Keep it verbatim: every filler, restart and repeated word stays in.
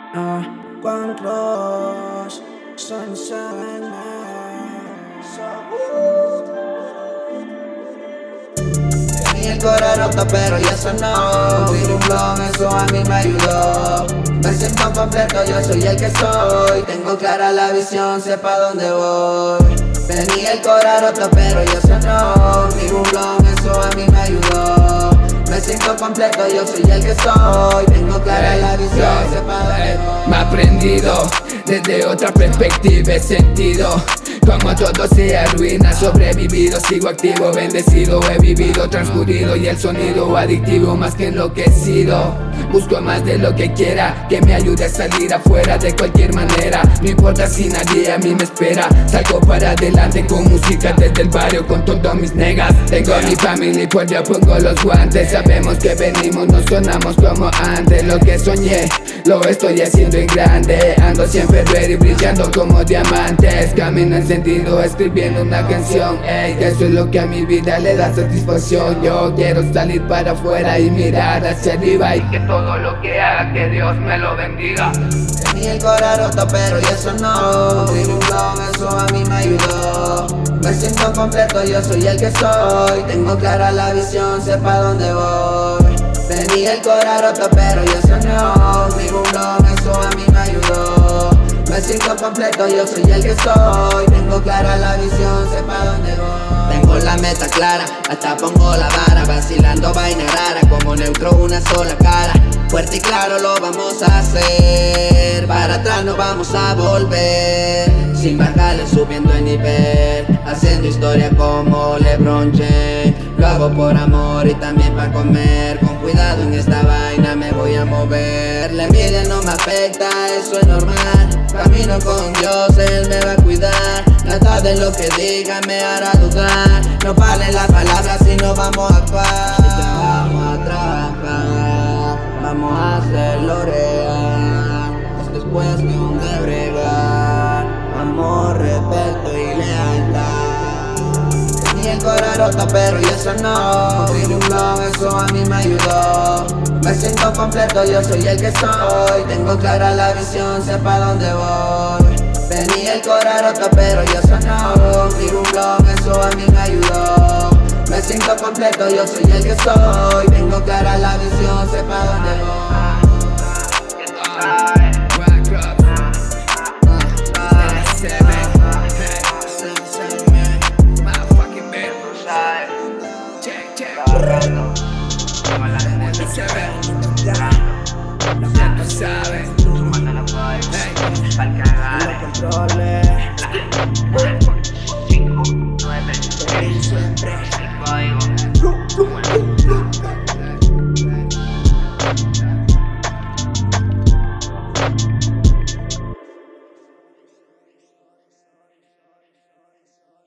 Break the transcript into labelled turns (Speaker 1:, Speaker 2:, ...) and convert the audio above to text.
Speaker 1: Uh, Juan Cross, Sunshine Man. Tenía el corazón roto pero ya sonó. Vino un blog, eso a mí me ayudó. Me siento completo, yo soy el que soy. Tengo clara la visión, sé pa' dónde voy. Tenía el corazón roto pero ya sonó. Vino un blog, eso a mí me ayudó. Me siento completo, yo soy el que soy. Tengo clara la visión, sé pa' dónde voy.
Speaker 2: Me he aprendido desde otra perspectiva, he sentido como todo se arruina, sobrevivido, sigo activo, bendecido, he vivido, transcurrido y el sonido adictivo más que enloquecido. Busco más de lo que quiera, que me ayude a salir afuera de cualquier manera. No importa si nadie a mí me espera, salgo para adelante con música desde el barrio con todos mis negas. Tengo mi familia y por yo pongo los guantes. Sabemos que venimos, no sonamos como antes. Lo que soñé, lo estoy haciendo en grande. Ando siempre ready, brillando como diamantes. Camino encendido, escribiendo una canción. Ey, eso es lo que a mi vida le da satisfacción. Yo quiero salir para afuera y mirar hacia arriba, y que todo lo que haga, que Dios me lo bendiga.
Speaker 1: Tenía el corazón roto pero ya sonó. Vino un blog, eso a mí me ayudó. Me siento completo, yo soy el que soy. Tengo clara la visión, sé pa' dónde voy. Tenía el corazón roto pero ya sonó. Vino un blog, eso a mí me ayudó. Me siento completo, yo soy el que soy. Tengo clara la visión, sé pa' dónde voy. Tengo la meta clara, hasta pongo la vara. Vacilando vaina rara, como neutro una sola cara. Fuerte y claro lo vamos a hacer. Para atrás no vamos a volver. Sin bajarle, subiendo el nivel. Haciendo historia como LeBron James. Lo hago por amor y también para comer. Con cuidado en esta vaina me voy a mover. La envidia no me afecta, eso es normal. Camino con Dios, Él me va a cuidar. Nada de lo que diga me hará dudar. No valen las palabras si no vamos a actuar. Vamos a trabajar, vamos a hacerlo real. Esto es cuestión de bregar. Amor, respeto y lealtad. Tenía el corazón roto pero ya sonó. Vino un blog, eso a mí me ayudó. Me siento completo, yo soy el que soy. Tengo clara la visión, sé pa' dónde voy. Tenía el corazón roto pero ya sonó. Vino un blog, eso a mí me ayudó. Me siento completo, yo soy el que soy. Tengo clara la visión, sé pa' dónde voy.
Speaker 2: Ya tú sabes, hey, para cagar,
Speaker 1: controles.